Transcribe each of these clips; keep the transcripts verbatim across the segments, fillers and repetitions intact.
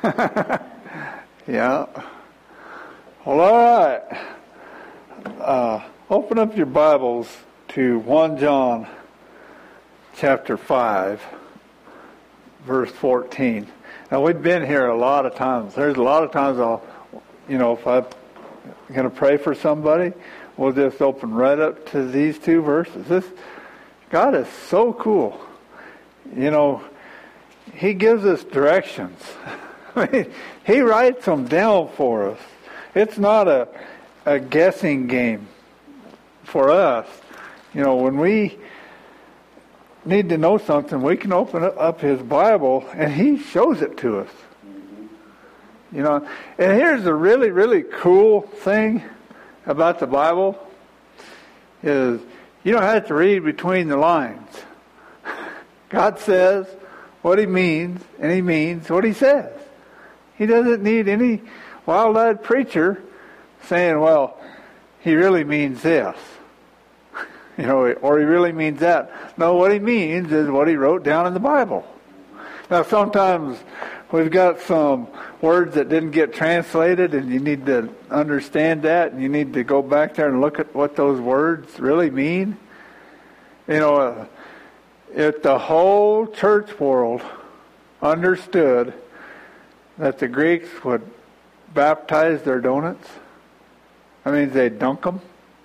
Yeah. Well, all right. Uh, open up your Bibles to First John chapter five, verse fourteen. Now, we've been here a lot of times. There's a lot of times I'll, you know, if I'm going to pray for somebody, we'll just open right up to these two verses. This God is so cool. You know, He gives us directions. I mean, He writes them down for us. It's not a, a guessing game for us. You know, when we need to know something, we can open up His Bible and He shows it to us. You know, and here's a really, really cool thing about the Bible is you don't have to read between the lines. God says what He means, and He means what He says. He doesn't need any wild-eyed preacher saying, well, He really means this. You know, or He really means that. No, what He means is what He wrote down in the Bible. Now, sometimes we've got some words that didn't get translated, and you need to understand that, and you need to go back there and look at what those words really mean. You know, uh, if the whole church world understood that the Greeks would baptize their donuts, that means they'd dunk them.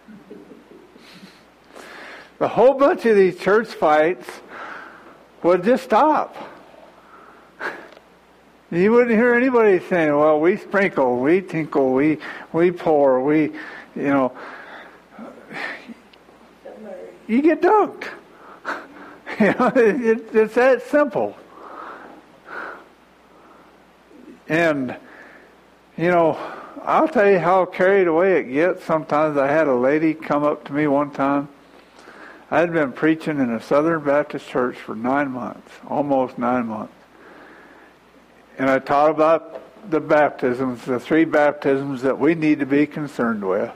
The whole bunch of these church fights would just stop. You wouldn't hear anybody saying, well, we sprinkle, we tinkle, we we pour, we, you know. You get dunked. You know, it, it's that simple. And, you know, I'll tell you how carried away it gets. Sometimes I had a lady come up to me one time. I had been preaching in a Southern Baptist church for nine months, almost nine months. And I taught about the baptisms, the three baptisms that we need to be concerned with.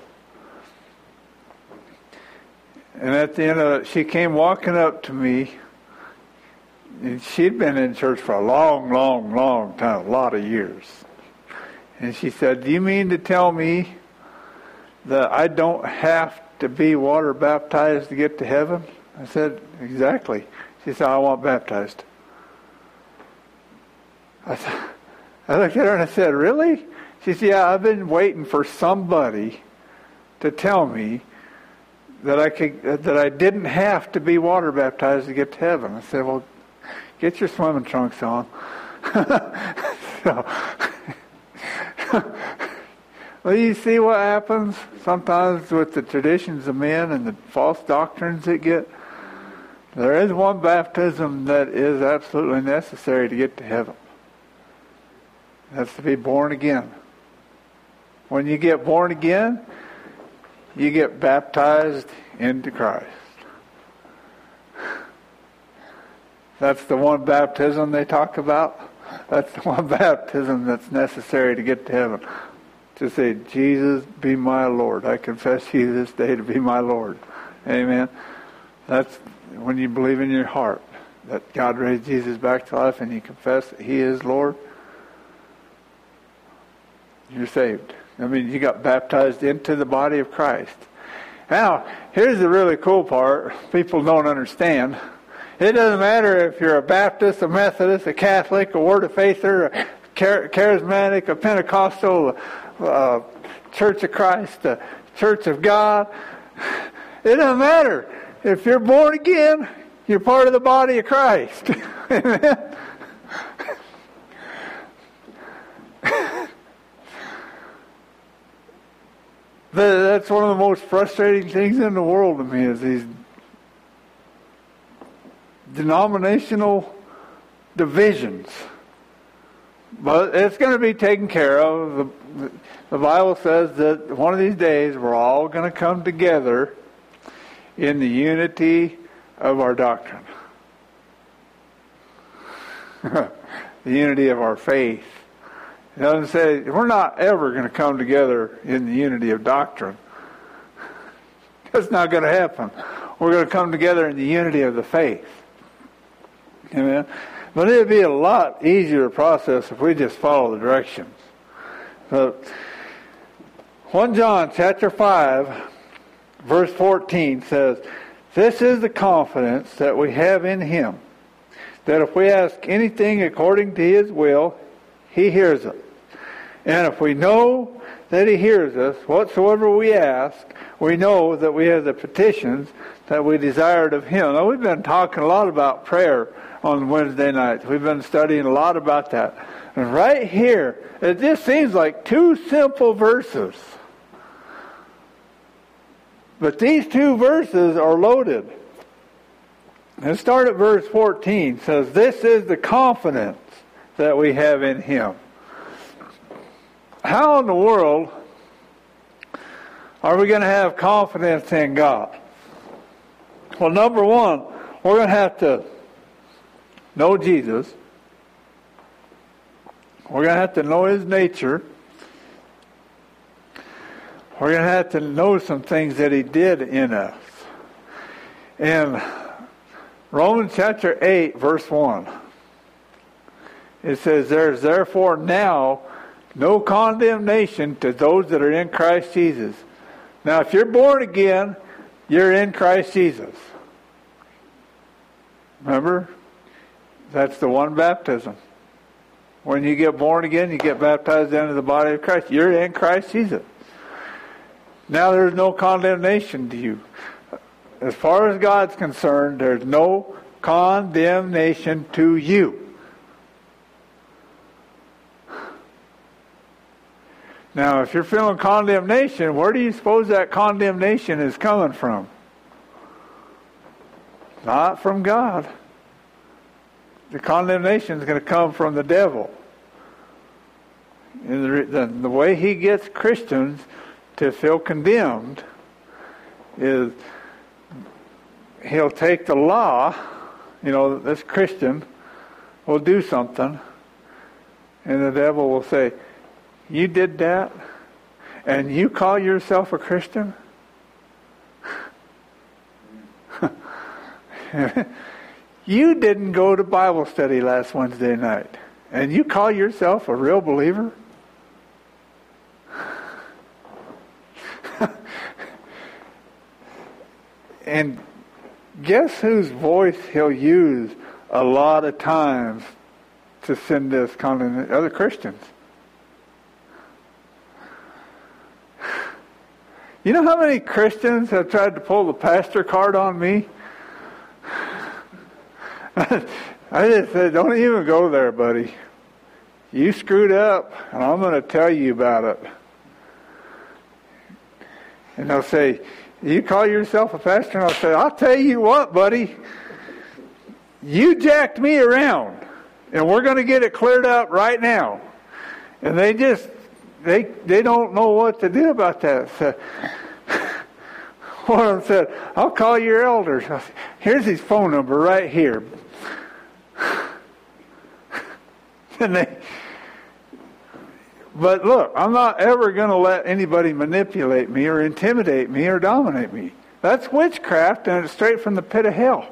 And at the end of it, she came walking up to me. And she'd been in church for a long, long, long time, a lot of years. And she said, do you mean to tell me that I don't have to be water baptized to get to heaven? I said, exactly. She said, I want baptized. I, th- I looked at her and I said, really? She said, yeah, I've been waiting for somebody to tell me that I could, that I didn't have to be water baptized to get to heaven. I said, well, get your swimming trunks on. so, well, you see what happens sometimes with the traditions of men and the false doctrines that get. There is one baptism that is absolutely necessary to get to heaven. That's to be born again. When you get born again, you get baptized into Christ. That's the one baptism they talk about. That's the one baptism that's necessary to get to heaven. To say, Jesus, be my Lord. I confess you this day to be my Lord. Amen. That's when you believe in your heart that God raised Jesus back to life and you confess that He is Lord. You're saved. I mean, you got baptized into the body of Christ. Now, here's the really cool part. People don't understand. It doesn't matter if you're a Baptist, a Methodist, a Catholic, a Word of Faither, a Charismatic, a Pentecostal, a Church of Christ, a Church of God. It doesn't matter. If you're born again, you're part of the body of Christ. Amen. That's one of the most frustrating things in the world to me is these denominational divisions. But it's going to be taken care of. The, the Bible says that one of these days we're all going to come together in the unity of our doctrine. The unity of our faith. It doesn't say we're not ever going to come together in the unity of doctrine. That's not going to happen. We're going to come together in the unity of the faith. Amen. But it would be a lot easier process if we just follow the directions. So, First John chapter five, verse fourteen says, "This is the confidence that we have in Him, that if we ask anything according to His will, He hears us. And if we know that He hears us, whatsoever we ask, we know that we have the petitions that we desired of Him." Now, we've been talking a lot about prayer on Wednesday nights. We've been studying a lot about that. And right here, it just seems like two simple verses. But these two verses are loaded. Let's start at verse fourteen. It says, "This is the confidence that we have in Him." How in the world are we going to have confidence in God? Well, number one, we're going to have to know Jesus. We're going to have to know His nature. We're going to have to know some things that He did in us. In Romans chapter eight, verse one, it says, "There is therefore now no condemnation to those that are in Christ Jesus." Now, if you're born again, you're in Christ Jesus. Remember? That's the one baptism. When you get born again, you get baptized into the body of Christ. You're in Christ Jesus. Now there's no condemnation to you. As far as God's concerned, there's no condemnation to you. Now, if you're feeling condemnation, where do you suppose that condemnation is coming from? Not from God. The condemnation is going to come from the devil. And the, the, the way he gets Christians to feel condemned is he'll take the law, you know, this Christian will do something, and the devil will say, "You did that, and you call yourself a Christian?" "You didn't go to Bible study last Wednesday night, and you call yourself a real believer?" And guess whose voice he'll use a lot of times to send this condemnation? Other Christians. You know how many Christians have tried to pull the pastor card on me? I just said, "Don't even go there, buddy. You screwed up, and I'm going to tell you about it." And they'll say, "You call yourself a pastor?" And I'll say, "I'll tell you what, buddy. You jacked me around, and we're going to get it cleared up right now." And they just, they they don't know what to do about that. So, one of them said, "I'll call your elders. Here's his phone number right here." And they, but look, I'm not ever going to let anybody manipulate me or intimidate me or dominate me. That's witchcraft, and it's straight from the pit of hell.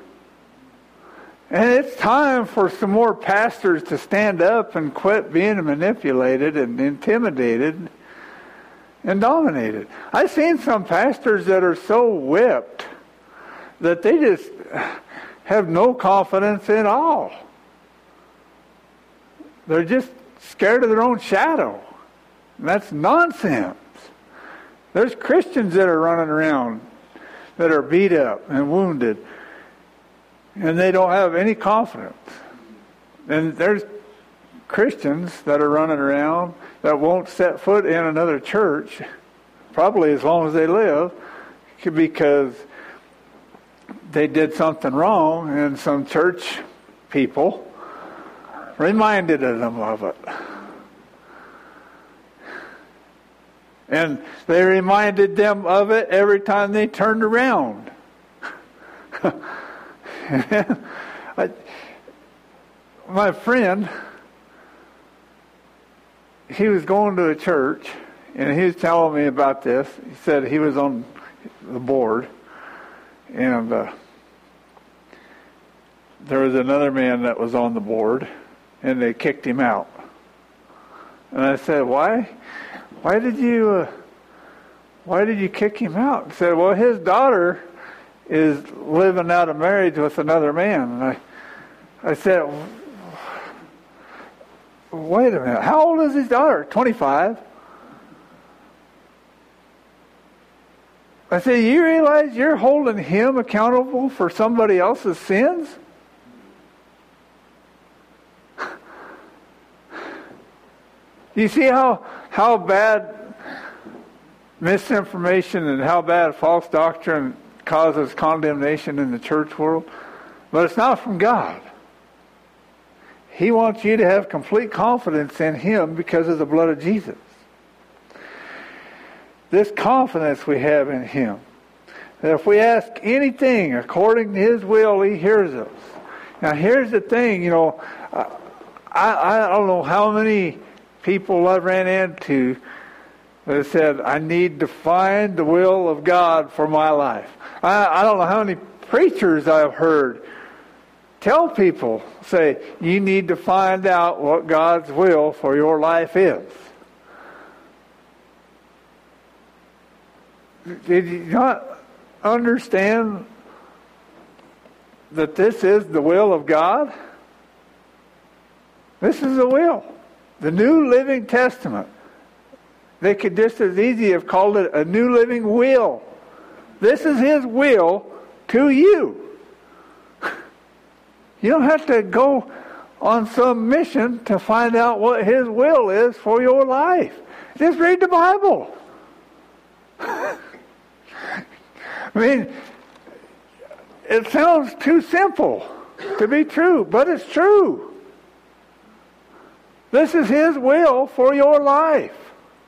And it's time for some more pastors to stand up and quit being manipulated and intimidated and dominated. I've seen some pastors that are so whipped that they just have no confidence at all. They're just scared of their own shadow. And that's nonsense. There's Christians that are running around that are beat up and wounded, and they don't have any confidence. And there's Christians that are running around that won't set foot in another church, probably as long as they live, because they did something wrong, and some church people reminded them of it. And they reminded them of it every time they turned around. I, my friend, he was going to a church, and he was telling me about this. He said he was on the board, and uh, there was another man that was on the board, and they kicked him out. And I said, why? Why did you, uh, why did you kick him out? He said, well, his daughter is living out of marriage with another man. And I, I said, wait a minute, how old is his daughter? twenty-five. I said, you realize you're holding him accountable for somebody else's sins? You see how how bad misinformation and how bad false doctrine causes condemnation in the church world? But it's not from God. He wants you to have complete confidence in Him because of the blood of Jesus. This confidence we have in Him, that if we ask anything according to His will, He hears us. Now here's the thing, you know, I, I don't know how many people I've ran into that said, I need to find the will of God for my life. I, I don't know how many preachers I've heard tell people, say, you need to find out what God's will for your life is. Did you not understand that this is the will of God? This is the will. The New Living Testament. They could just as easy have called it a New Living Will. This is His will to you. You don't have to go on some mission to find out what His will is for your life. Just read the Bible. I mean, it sounds too simple to be true, but it's true. This is His will for your life.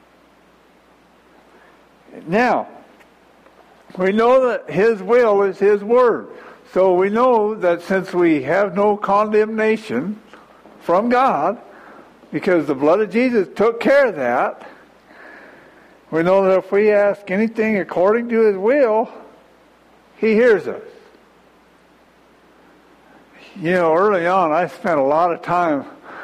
Now, we know that His will is His word. So we know that since we have no condemnation from God, because the blood of Jesus took care of that, we know that if we ask anything according to His will, He hears us. You know, early on, I spent a lot of time,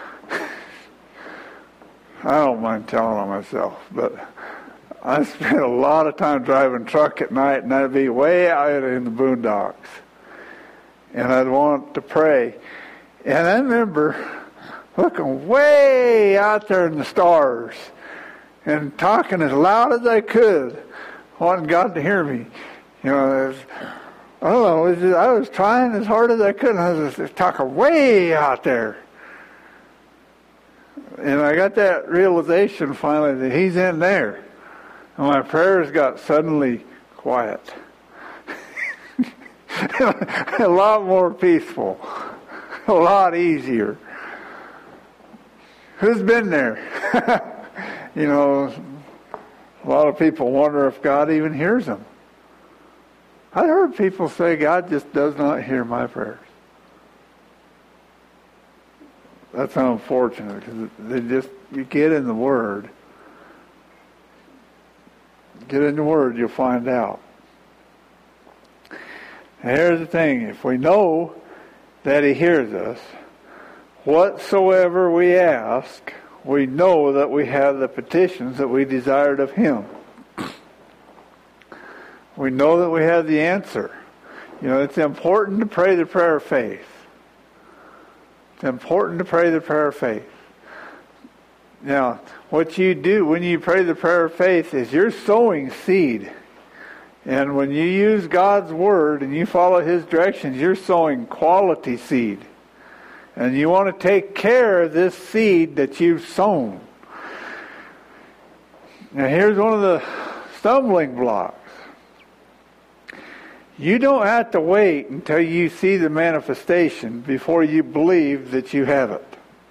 I don't mind telling on myself, but I spent a lot of time driving truck at night, and I'd be way out in the boondocks. And I'd want to pray. And I remember looking way out there in the stars and talking as loud as I could, wanting God to hear me. You know, was, I don't know, it was just, I was trying as hard as I could, and I was just talking way out there. And I got that realization finally that He's in there. And my prayers got suddenly quiet. A lot more peaceful. A lot easier. Who's been there? You know, a lot of people wonder if God even hears them. I heard people say God just does not hear my prayers. That's unfortunate, because they just, you get in the Word. Get in the Word, you'll find out. And here's the thing, if we know that He hears us, whatsoever we ask, we know that we have the petitions that we desired of Him. We know that we have the answer. You know, it's important to pray the prayer of faith. It's important to pray the prayer of faith. Now, what you do when you pray the prayer of faith is you're sowing seed. And when you use God's Word and you follow His directions, you're sowing quality seed. And you want to take care of this seed that you've sown. Now here's one of the stumbling blocks. You don't have to wait until you see the manifestation before you believe that you have it.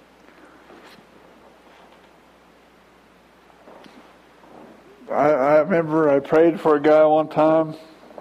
I, I remember I prayed for a guy one time,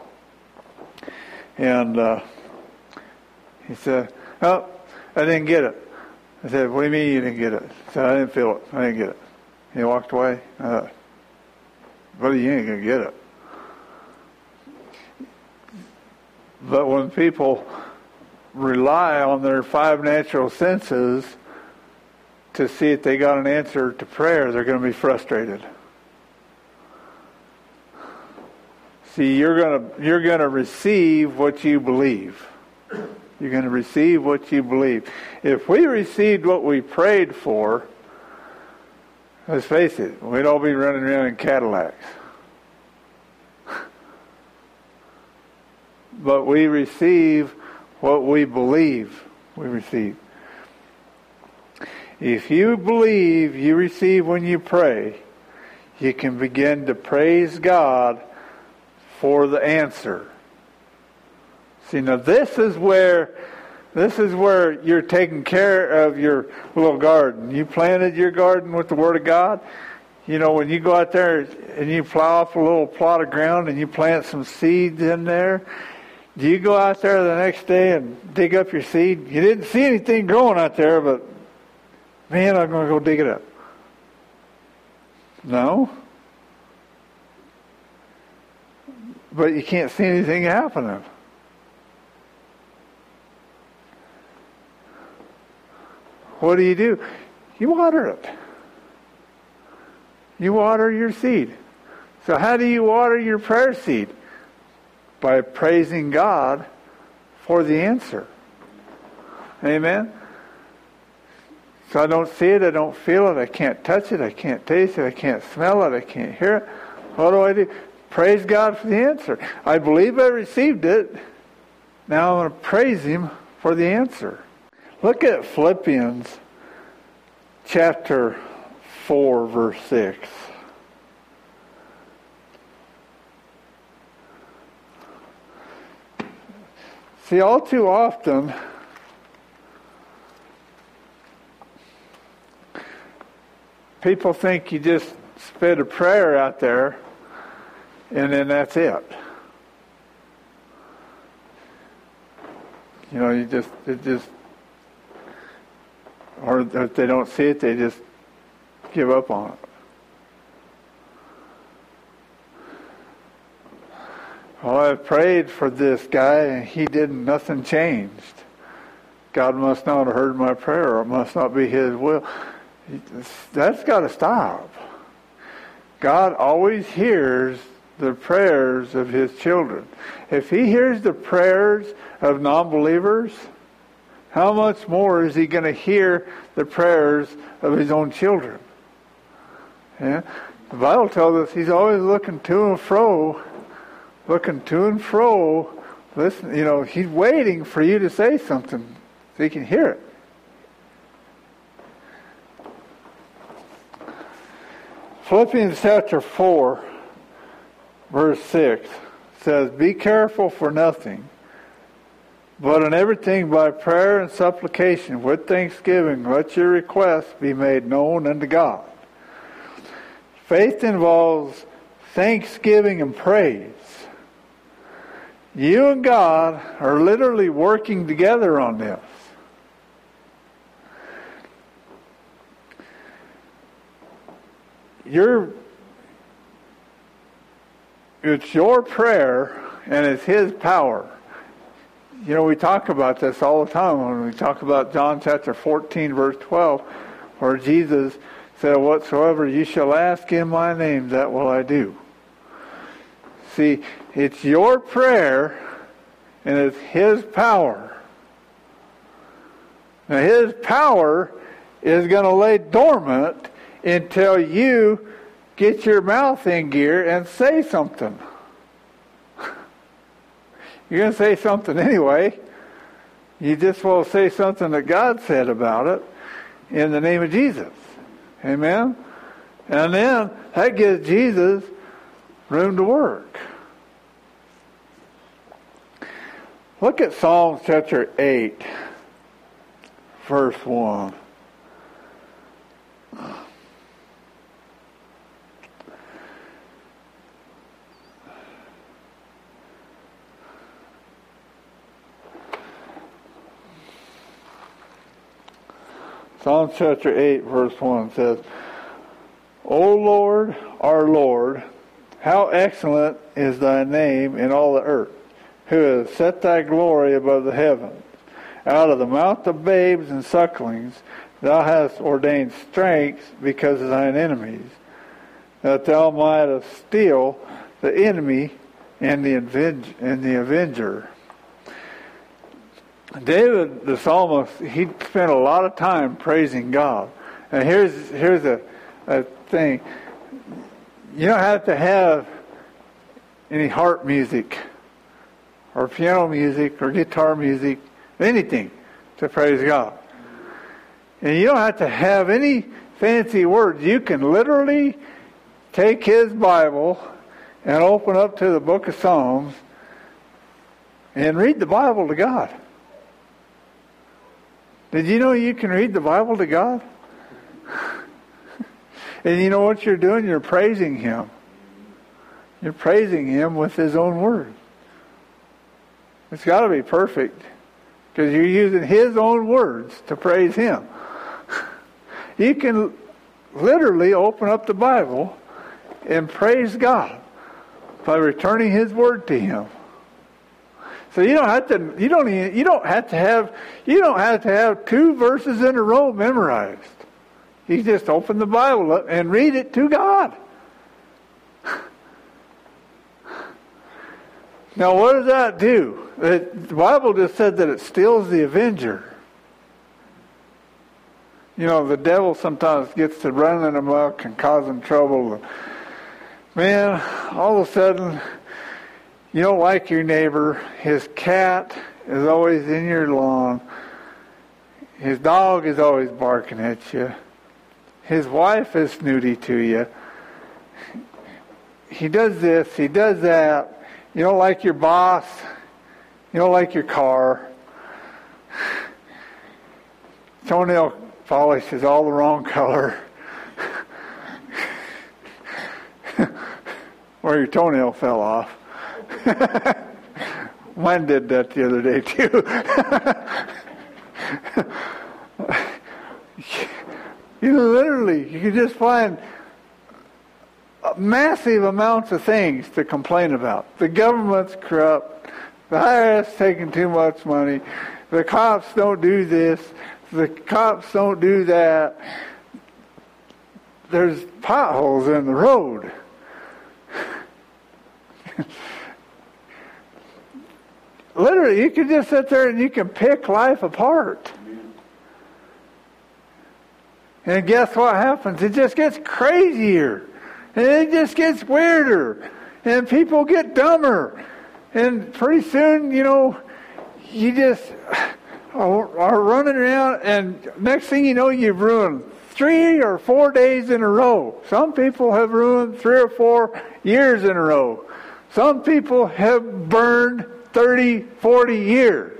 and uh, he said, "Oh, I didn't get it." I said, "What do you mean you didn't get it?" He said, "I didn't feel it. I didn't get it." He walked away. I thought, "Buddy, you ain't gonna get it." But when people rely on their five natural senses to see if they got an answer to prayer, they're going to be frustrated. See, you're going to you're going to receive what you believe. You're going to receive what you believe. If we received what we prayed for, let's face it, we'd all be running around in Cadillacs. But we receive what we believe we receive. If you believe you receive when you pray, you can begin to praise God for the answer. See, now this is where this is where you're taking care of your little garden. You planted your garden with the Word of God. You know, when you go out there and you plow off a little plot of ground and you plant some seeds in there, do you go out there the next day and dig up your seed? You didn't see anything growing out there, but man, I'm going to go dig it up. No. But you can't see anything happening. What do you do? You water it. You water your seed. So how do you water your prayer seed? By praising God for the answer. Amen? So I don't see it, I don't feel it, I can't touch it, I can't taste it, I can't smell it, I can't hear it. What do I do? Praise God for the answer. I believe I received it. Now I'm going to praise Him for the answer. Look at Philippians chapter four, verse six. See, all too often, people think you just spit a prayer out there and then that's it. You know, you just, it just, or if they don't see it, they just give up on it. Well, I prayed for this guy and he didn't, nothing changed. God must not have heard my prayer, or it must not be His will. That's got to stop. God always hears the prayers of His children. If He hears the prayers of non-believers, how much more is He going to hear the prayers of His own children? Yeah? The Bible tells us He's always looking to and fro, looking to and fro. Listen, you know, He's waiting for you to say something so He can hear it. Philippians chapter four, verse six says, "Be careful for nothing, but in everything by prayer and supplication with thanksgiving let your requests be made known unto God." Faith involves thanksgiving and praise. You and God are literally working together on this. Your, it's your prayer and it's His power. You know, we talk about this all the time when we talk about John chapter fourteen, verse twelve, where Jesus said, "Whatsoever you shall ask in my name, that will I do." See, it's your prayer and it's His power. Now, His power is going to lay dormant until you get your mouth in gear and say something. You're going to say something anyway. You just will say something that God said about it in the name of Jesus. Amen? And then that gives Jesus room to work. Look at Psalms chapter eight, verse one. Psalm chapter eight, verse one says, "O Lord, our Lord, how excellent is thy name in all the earth, who has set thy glory above the heavens. Out of the mouth of babes and sucklings thou hast ordained strength because of thine enemies, that thou mightest steal the enemy and the avenge- and the avenger. David, the psalmist, he spent a lot of time praising God. And here's here's a, a thing. You don't have to have any harp music or piano music or guitar music, anything to praise God. And you don't have to have any fancy words. You can literally take his Bible and open up to the book of Psalms and read the Bible to God. Did you know you can read the Bible to God? And you know what you're doing? You're praising Him. You're praising Him with His own word. It's got to be perfect because you're using His own words to praise Him. You can literally open up the Bible and praise God by returning His word to Him. So you don't have to. You don't. Even, you don't have to have. You don't have to have two verses in a row memorized. You just open the Bible up and read it to God. Now, what does that do? It, the Bible just said that it steals the avenger. You know, the devil sometimes gets to running amok and causing trouble. Man, all of a sudden, you don't like your neighbor. His cat is always in your lawn. His dog is always barking at you. His wife is snooty to you. He does this, he does that. You don't like your boss. You don't like your car. Toenail polish is all the wrong color. Or your toenail fell off. Mine did that the other day too. You literally, you can just find massive amounts of things to complain about. The government's corrupt. The I R S taking too much money. The cops don't do this. The cops don't do that. There's potholes in the road. Literally, you can just sit there and you can pick life apart. And guess what happens? It just gets crazier. And it just gets weirder. And people get dumber. And pretty soon, you know, you just are running around. And next thing you know, you've ruined three or four days in a row. Some people have ruined three or four years in a row. Some people have burned thirty, forty years.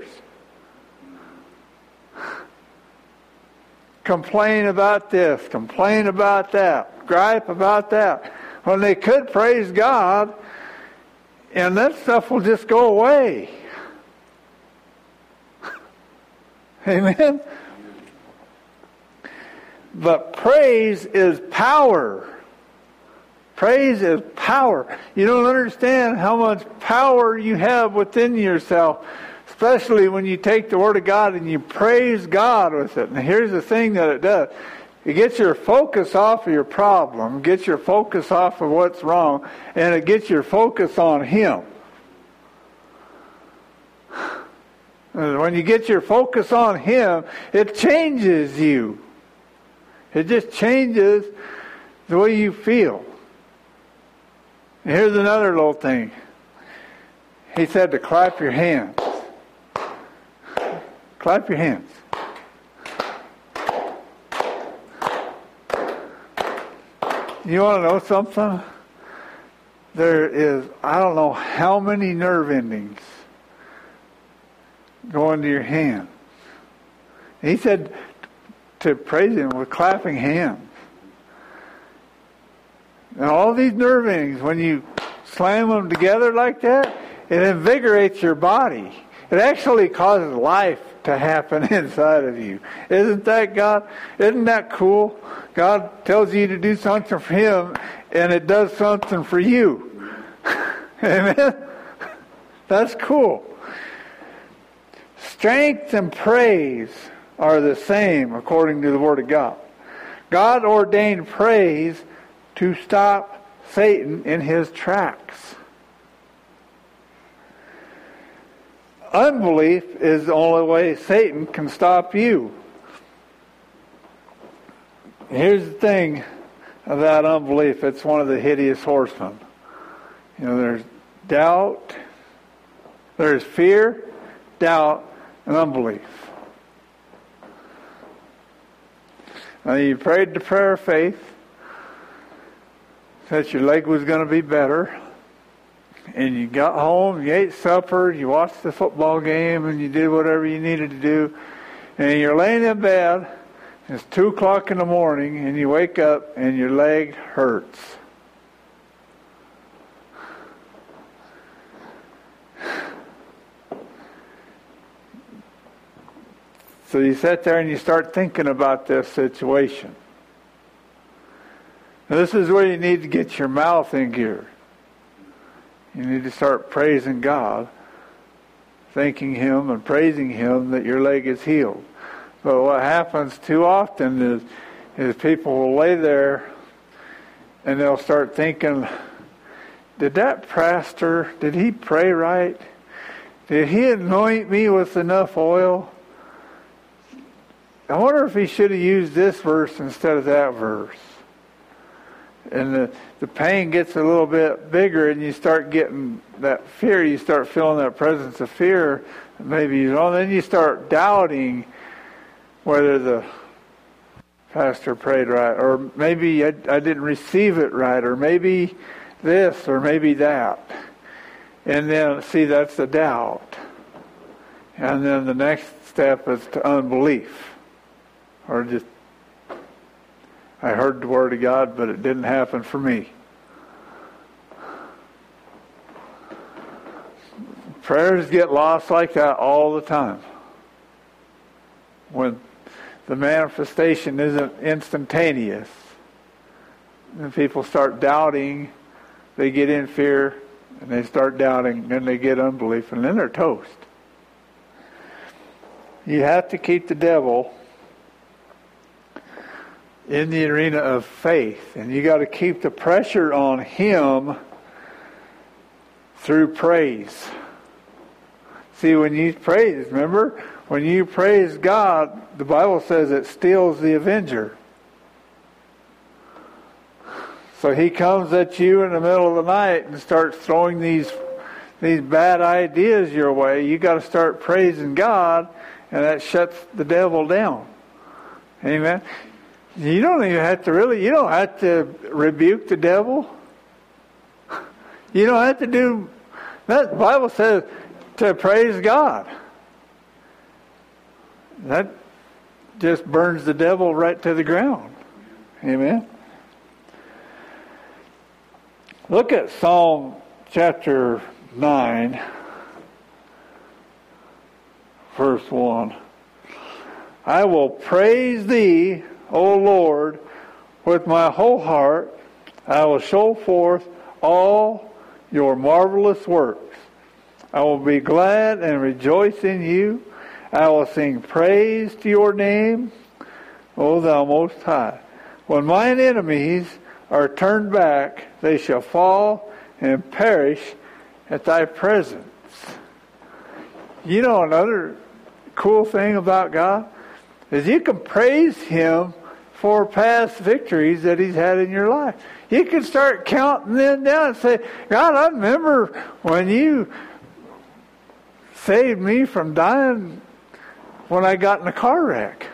Complain about this, complain about that, gripe about that. When they could praise God, and that stuff will just go away. Amen? But praise is power. Praise is power. You don't understand how much power you have within yourself, especially when you take the Word of God and you praise God with it. And here's the thing that it does. It gets your focus off of your problem, gets your focus off of what's wrong, and it gets your focus on Him. And when you get your focus on Him, it changes you. It just changes the way you feel. And here's another little thing. He said to clap your hands. Clap your hands. You want to know something? There is, I don't know how many nerve endings go into your hand. He said to praise Him with clapping hands. And all these nerve endings, when you slam them together like that, it invigorates your body. It actually causes life to happen inside of you. Isn't that God? Isn't that cool? God tells you to do something for Him, and it does something for you. Amen? That's cool. Strength and praise are the same according to the Word of God. God ordained praise to stop Satan in his tracks. Unbelief is the only way Satan can stop you. Here's the thing about unbelief. It's one of the hideous horsemen. You know, there's doubt, there's fear, doubt, and unbelief. Now, you prayed the prayer of faith that your leg was going to be better, and you got home, you ate supper, you watched the football game, and you did whatever you needed to do, and you're laying in bed, it's two o'clock in the morning, and you wake up, and your leg hurts. So you sit there and you start thinking about this situation. Now, this is where you need to get your mouth in gear. You need to start praising God, thanking Him and praising Him that your leg is healed. But what happens too often is, is people will lay there and they'll start thinking, did that pastor, did he pray right? Did he anoint me with enough oil? I wonder if he should have used this verse instead of that verse. And the, the pain gets a little bit bigger, and you start getting that fear. You start feeling that presence of fear. Maybe you don't. Then you start doubting whether the pastor prayed right, or maybe I, I didn't receive it right, or maybe this, or maybe that. And then, see, that's the doubt. And then the next step is to unbelief. Or just, I heard the Word of God, but it didn't happen for me. Prayers get lost like that all the time. When the manifestation isn't instantaneous, and people start doubting, they get in fear, and they start doubting, then they get unbelief, and then they're toast. You have to keep the devil in the arena of faith, and you got to keep the pressure on him through praise. See, when you praise, remember, when you praise God, the Bible says it steals the avenger. So he comes at you in the middle of the night and starts throwing these these bad ideas your way. You got to start praising God, and that shuts the devil down. Amen. You don't even have to really, you don't have to rebuke the devil. You don't have to do, that the Bible says to praise God. That just burns the devil right to the ground. Amen. Look at Psalm chapter nine, verse one. I will praise thee, O Lord, with my whole heart. I will show forth all your marvelous works. I will be glad and rejoice in you. I will sing praise to your name, O thou most high. When mine enemies are turned back, they shall fall and perish at thy presence. You know, another cool thing about God is you can praise Him for past victories that He's had in your life. You can start counting them down and say, God, I remember when you saved me from dying when I got in a car wreck.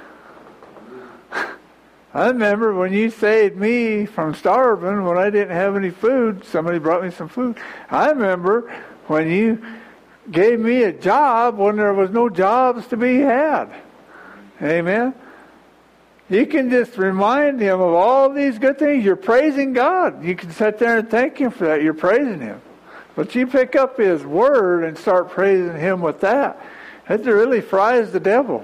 I remember when you saved me from starving when I didn't have any food. Somebody brought me some food. I remember when you gave me a job when there was no jobs to be had. Amen. You can just remind Him of all these good things. You're praising God. You can sit there and thank Him for that. You're praising Him. But you pick up His Word and start praising Him with that. That really fries the devil.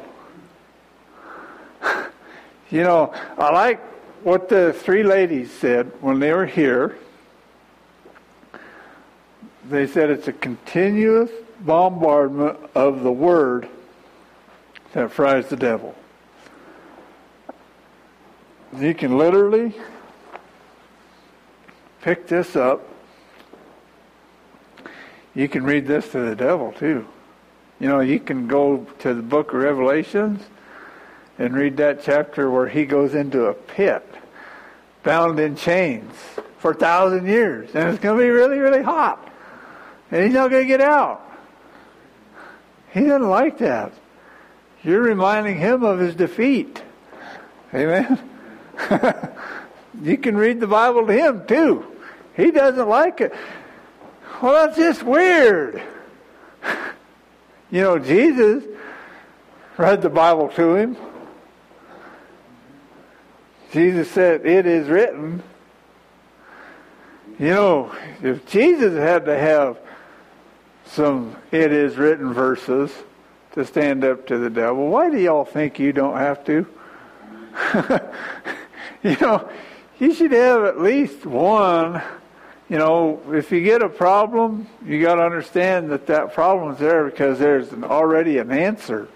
You know, I like what the three ladies said when they were here. They said it's a continuous bombardment of the Word that fries the devil. You can literally pick this up. You can read this to the devil too. You know, you can go to the book of Revelations and read that chapter where he goes into a pit, bound in chains for a thousand years. And it's going to be really, really hot. And he's not going to get out. He doesn't like that. You're reminding him of his defeat. Amen? You can read the Bible to him too. He doesn't like it. Well, that's just weird. You know, Jesus read the Bible to him. Jesus said, "It is written." You know, if Jesus had to have some "it is written" verses to stand up to the devil, why do y'all think you don't have to? You know, you should have at least one. You know, if you get a problem, you got to understand that that problem is there because there's an, already an answer.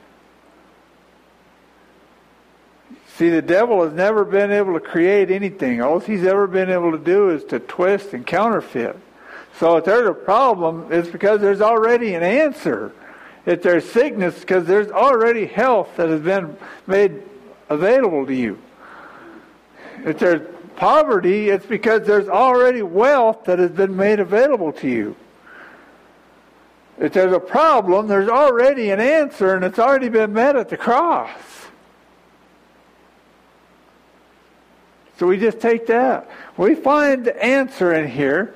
See, the devil has never been able to create anything. All he's ever been able to do is to twist and counterfeit. So if there's a problem, it's because there's already an answer. If there's sickness, because there's already health that has been made available to you. If there's poverty, it's because there's already wealth that has been made available to you. If there's a problem, there's already an answer, and it's already been met at the cross. So we just take that. We find the answer in here.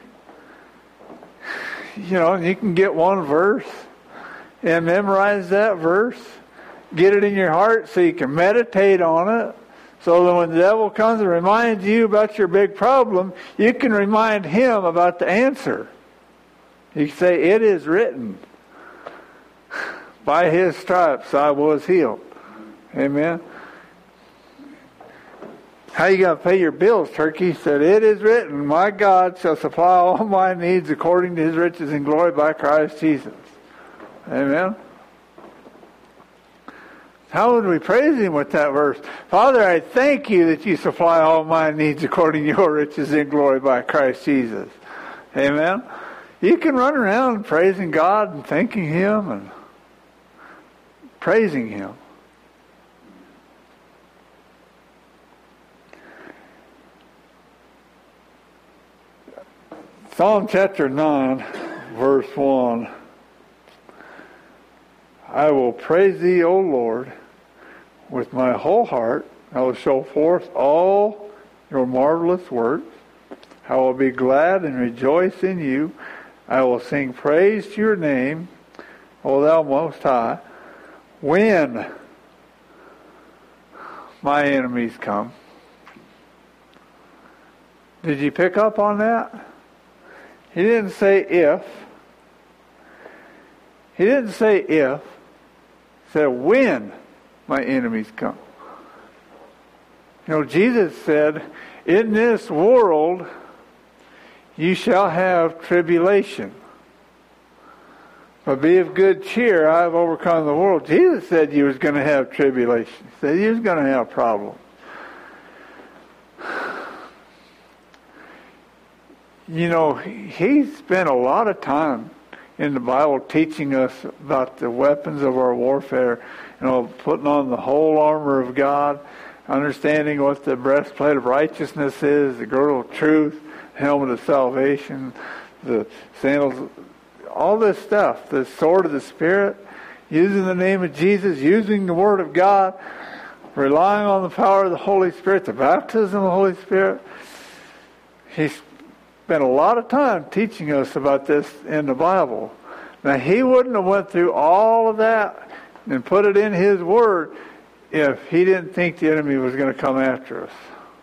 You know, you can get one verse and memorize that verse. Get it in your heart so you can meditate on it. So that when the devil comes and reminds you about your big problem, you can remind him about the answer. You can say, "It is written. By his stripes I was healed." Amen. How you going to pay your bills, Turkey? He said, "It is written, my God shall supply all my needs according to his riches and glory by Christ Jesus." Amen. How would we praise him with that verse? "Father, I thank you that you supply all my needs according to your riches and glory by Christ Jesus." Amen. You can run around praising God and thanking him and praising him. Psalm chapter nine, verse one. "I will praise thee, O Lord, with my whole heart. I will show forth all your marvelous works. I will be glad and rejoice in you. I will sing praise to your name, O thou Most High, when my enemies come." Did you pick up on that? He didn't say if. He didn't say if. He said when my enemies come. You know, Jesus said, "In this world you shall have tribulation. But be of good cheer, I have overcome the world." Jesus said you was going to have tribulation. He said you was going to have problems. You know, he spent a lot of time in the Bible teaching us about the weapons of our warfare. You know, putting on the whole armor of God, understanding what the breastplate of righteousness is, the girdle of truth, helmet of salvation, the sandals, all this stuff, the sword of the Spirit, using the name of Jesus, using the Word of God, relying on the power of the Holy Spirit, the baptism of the Holy Spirit. He spent a lot of time teaching us about this in the Bible. Now, he wouldn't have went through all of that and put it in his Word if he didn't think the enemy was going to come after us.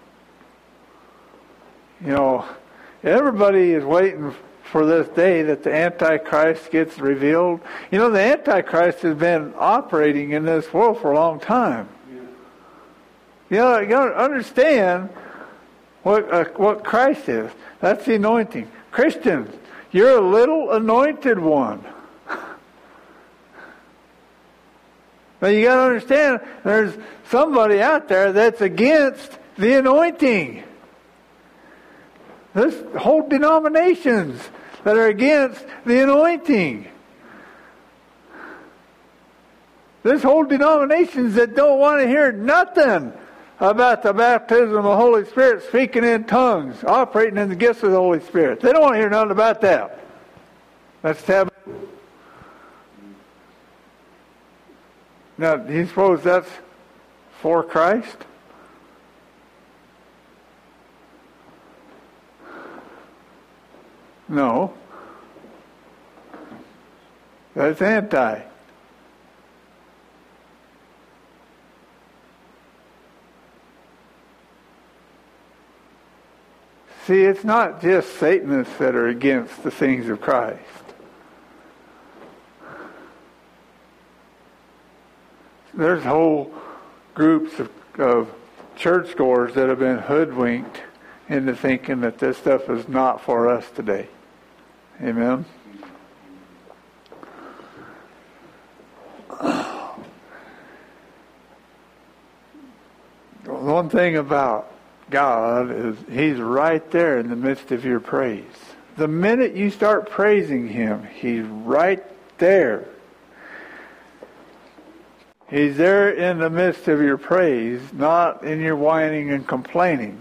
You know, everybody is waiting for this day that the Antichrist gets revealed. You know, the Antichrist has been operating in this world for a long time. You know, you got to understand what uh, what Christ is. That's the anointing. Christians, you're a little anointed one. But you got to understand, there's somebody out there that's against the anointing. There's whole denominations that are against the anointing. There's whole denominations that don't want to hear nothing about the baptism of the Holy Spirit, speaking in tongues, operating in the gifts of the Holy Spirit. They don't want to hear nothing about that. That's taboo. Now, do you suppose that's for Christ? No. That's anti. See, it's not just Satanists that are against the things of Christ. There's whole groups of, of churchgoers that have been hoodwinked into thinking that this stuff is not for us today. Amen? One thing about God is He's right there in the midst of your praise. The minute you start praising Him, He's right there. He's there in the midst of your praise, not in your whining and complaining.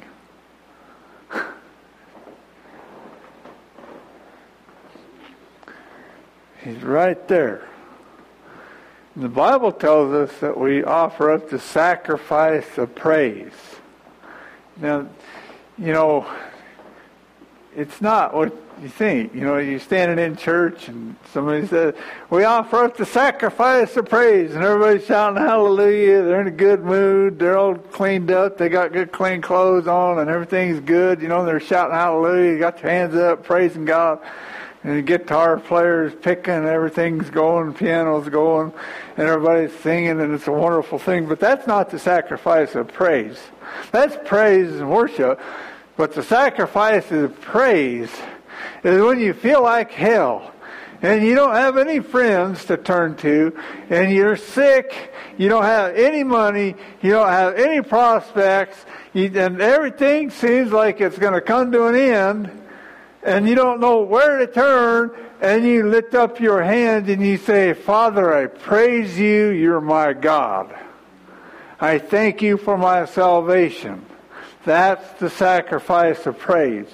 He's right there. The Bible tells us that we offer up the sacrifice of praise. Now, you know, it's not what you think. You know, you're standing in church and somebody says, we offer up the sacrifice of praise, and everybody's shouting hallelujah. They're in a good mood. They're all cleaned up. They got good clean clothes on and everything's good. You know, they're shouting hallelujah. You got your hands up, praising God. And the guitar player's picking, and everything's going, piano's going, and everybody's singing, and it's a wonderful thing. But that's not the sacrifice of praise. That's praise and worship. But the sacrifice of praise is when you feel like hell, and you don't have any friends to turn to, and you're sick, you don't have any money, you don't have any prospects, you, and everything seems like it's going to come to an end, and you don't know where to turn, and you lift up your hand and you say, Father, I praise you, you're my God. I thank you for my salvation. That's the sacrifice of praise.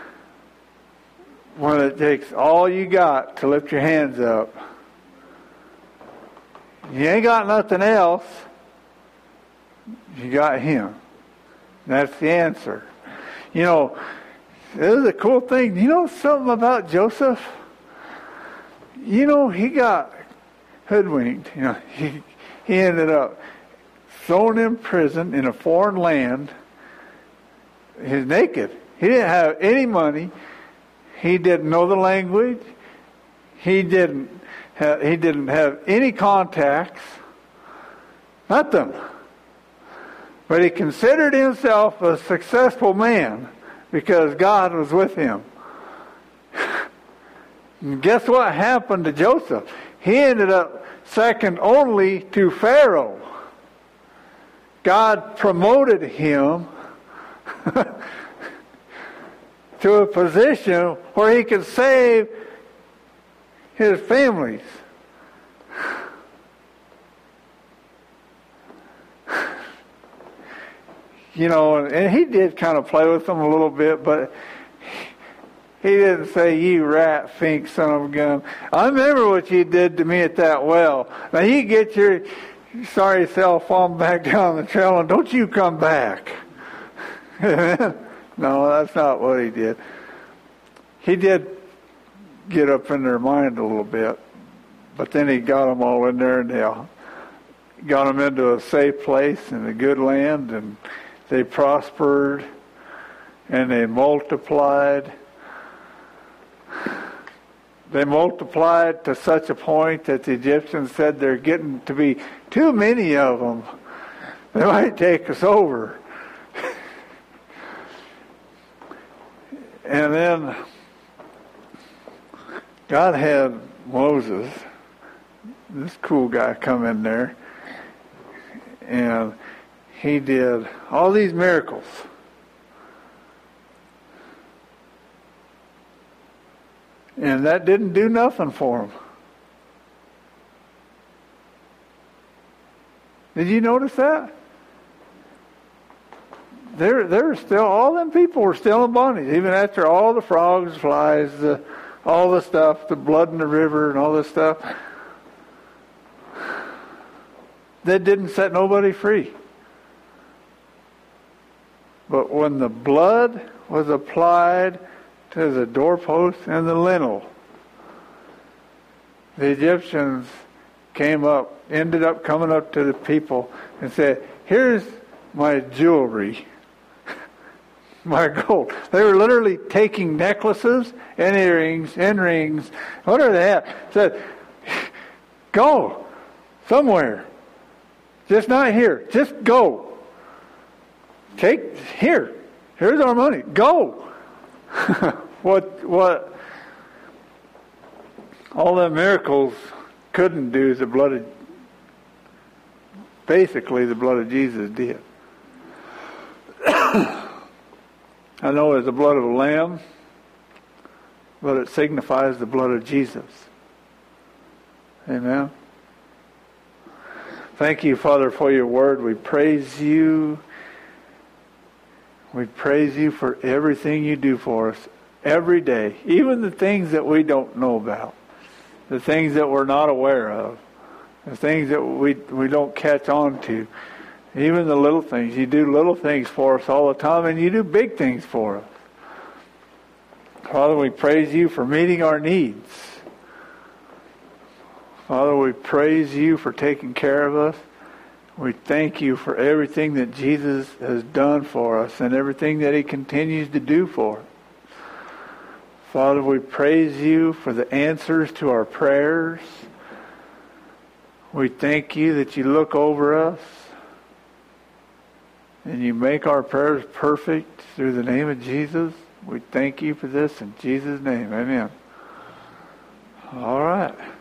When it takes all you got to lift your hands up. You ain't got nothing else. You got Him. That's the answer. You know, this is a cool thing. You know something about Joseph? You know, he got hoodwinked. You know, he he ended up thrown in prison in a foreign land. He's naked. He didn't have any money. He didn't know the language. He didn't have, he didn't have any contacts. Nothing. But he considered himself a successful man because God was with him. And guess what happened to Joseph? He ended up second only to Pharaoh. God promoted him to a position where he could save his families. You know, and he did kind of play with them a little bit, but he didn't say, you rat, fink, son of a gun. I remember what you did to me at that well. Now you get your sorry self on back down the trail and don't you come back. No, that's not what he did. He did get up in their mind a little bit, but then he got them all in there and they got them into a safe place and a good land, and they prospered and they multiplied. They multiplied to such a point that the Egyptians said they're getting to be too many of them. They might take us over. And then God had Moses, this cool guy, come in there, and he did all these miracles. And that didn't do nothing for him. Did you notice that? There, there still, all them people were still in bondage, even after all the frogs, flies, the, all the stuff, the blood in the river and all this stuff. That didn't set nobody free. But when the blood was applied to the doorpost and the lintel, the Egyptians came up, ended up coming up to the people and said, here's my jewelry, my gold. They were literally taking necklaces and earrings and rings, whatever they had. Said, go somewhere. Just not here. Just go. Take, here. Here's our money. Go. what, what all the miracles couldn't do, the blood of, basically the blood of Jesus did. I know it's the blood of a lamb, but it signifies the blood of Jesus. Amen. Thank you, Father, for your word. We praise you. We praise you for everything you do for us every day, even the things that we don't know about, the things that we're not aware of, the things that we we don't catch on to, even the little things. You do little things for us all the time, and you do big things for us. Father, we praise you for meeting our needs. Father, we praise you for taking care of us. We thank you for everything that Jesus has done for us and everything that he continues to do for us. Father, we praise you for the answers to our prayers. We thank you that you look over us and you make our prayers perfect through the name of Jesus. We thank you for this in Jesus' name. Amen. All right.